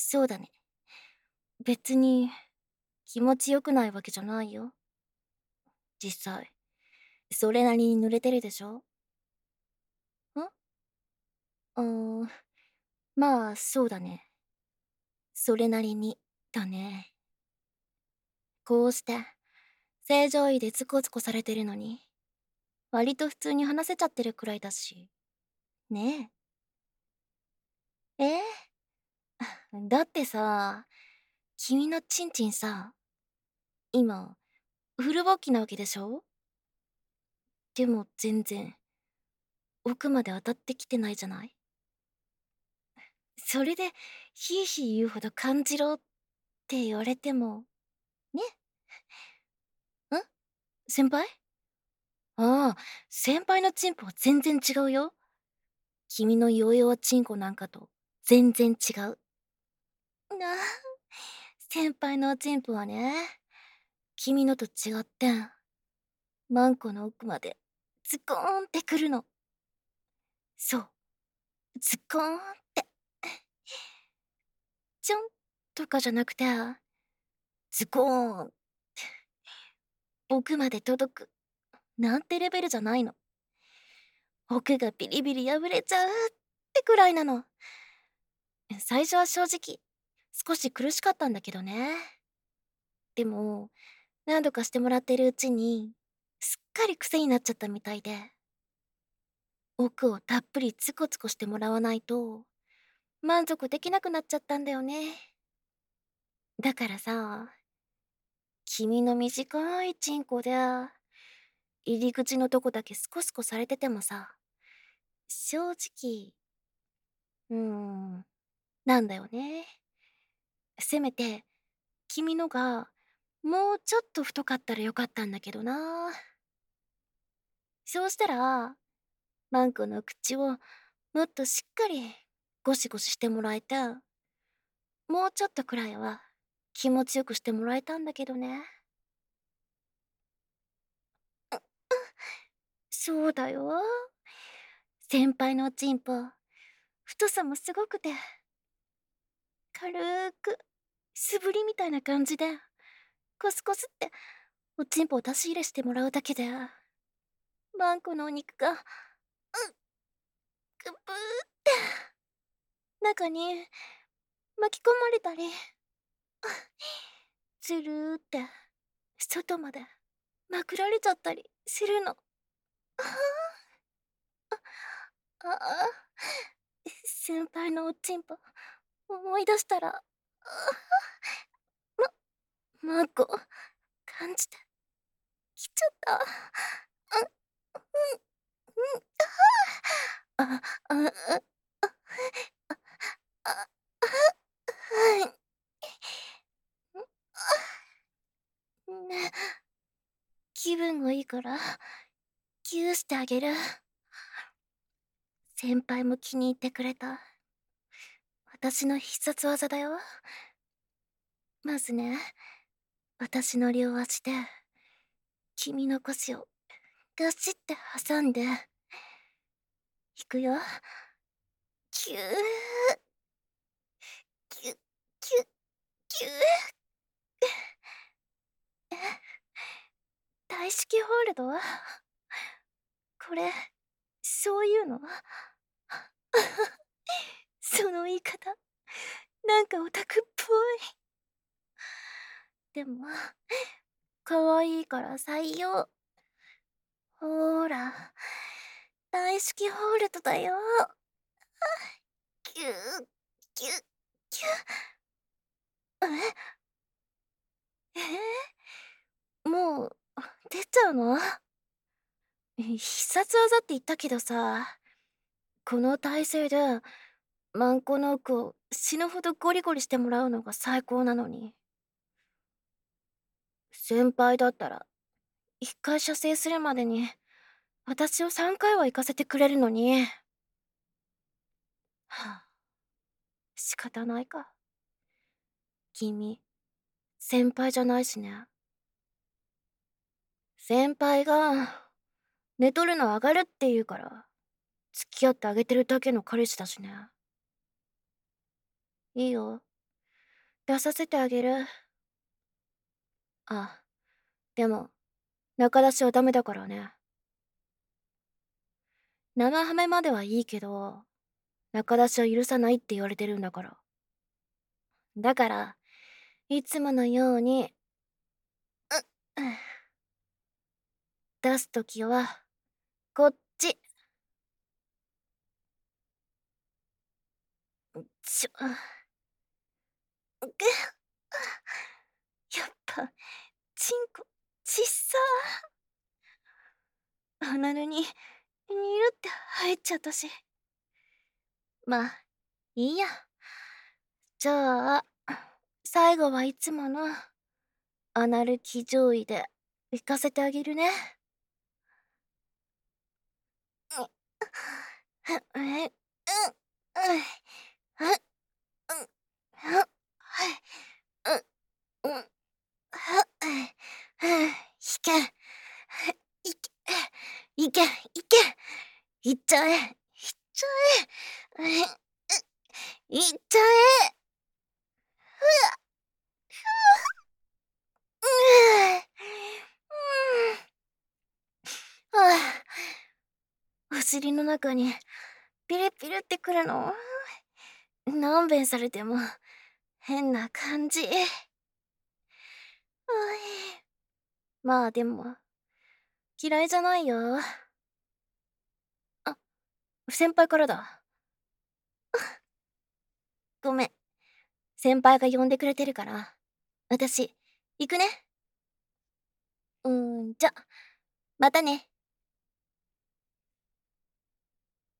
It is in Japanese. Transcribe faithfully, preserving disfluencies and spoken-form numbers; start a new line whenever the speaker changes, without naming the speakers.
そうだね。別に気持ちよくないわけじゃないよ。実際。それなりに濡れてるでしょ？ん？うーん、まあ、そうだね。それなりに、だね。こうして、正常位でズコズコされてるのに、割と普通に話せちゃってるくらいだし。ねえ。えーだってさ、君のチンチンさ、今、フル勃起なわけでしょ？でも全然、奥まで当たってきてないじゃない？それで、ひいひい言うほど感じろって言われても、ね？ん？先輩？ああ、先輩のチンポは全然違うよ。君のヨーヨーチンコなんかと全然違う。なあ、先輩のおチンポはね、君のと違って、マンコの奥までズコーンってくるの。そう、ズコーンって。ちょんとかじゃなくて、ズコーン。奥まで届く。なんてレベルじゃないの。奥がビリビリ破れちゃうってくらいなの。最初は正直、少し苦しかったんだけどね。でも、何度かしてもらってるうちに、すっかり癖になっちゃったみたいで、奥をたっぷりツコツコしてもらわないと、満足できなくなっちゃったんだよね。だからさ、君の短いチンコで、入り口のとこだけスコスコされててもさ、正直、うーん、なんだよね。せめて、君のが、もうちょっと太かったらよかったんだけどな。そうしたら、マンコの口をもっとしっかりゴシゴシしてもらえて、もうちょっとくらいは気持ちよくしてもらえたんだけどね。そうだよ。先輩のおちんぽ、太さもすごくて、軽く、素振りみたいな感じで、コスコスっておちんぽを出し入れしてもらうだけで、マンコのお肉が、うん、ぐぶーって中に巻き込まれたり、ずるーって外までまくられちゃったりするの。ああ、先輩のおちんぽ思い出したら、ま、マーコ、感じてきちゃった。うん、うん、あ、あ、あ、あ、はい。ね、気分がいいから、ギューしてあげる。先輩も気に入ってくれた。私の必殺技だよ。まずね、私の両足で、君の腰をガシって挟んで、いくよ。キュー、キュッ、キュッ、キュー。大式ホールド？これ、そういうの？その言い方、なんかオタクっぽい。でも、可愛いから採用。ほーら、大式ホールドだよ。キュー、キュッ、キュッ。ええー、もう、出ちゃうの？必殺技って言ったけどさ、この体勢で、マンコの奥を死ぬほどゴリゴリしてもらうのが最高なのに。先輩だったら、一回射精するまでに、私を三回は行かせてくれるのに。はあ、仕方ないか。君、先輩じゃないしね。先輩が、寝取るの上がるって言うから、付き合ってあげてるだけの彼氏だしね。いいよ。 出させてあげる。あ、でも、中出しはダメだからね。生ハメまではいいけど、中出しは許さないって言われてるんだから。だから、いつものように、う、うん、出すときは、こっち。ちょ、ぐっ、やっぱ、チンコ、ちっさー。アナルに、にるって入っちゃったし。まあ、いいや。じゃあ、最後はいつもの、アナル騎乗位で、行かせてあげるね。う、う、え、うん、うん、うん、うん、うん、はい、うん、うん、は、うん、引け、いけ、いけ、いけ、いっちゃえ、いっちゃえ、うん、いっちゃえ、ふわ、ふわ、うん、うん、はあ、お尻の中にピリピリってくるの。何遍されても変な感じ。まあでも、嫌いじゃないよ。あ、先輩からだ。ごめん。先輩が呼んでくれてるから、私、行くね。うーん、じゃ、またね。